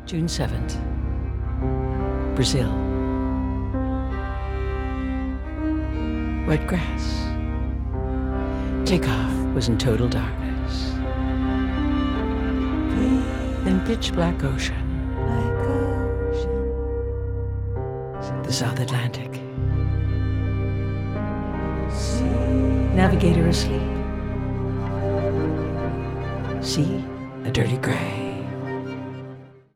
June 7th, Brazil. Wet grass. Takeoff was in total darkness. Then pitch black ocean. The South Atlantic. Navigator asleep. Sea, a dirty gray.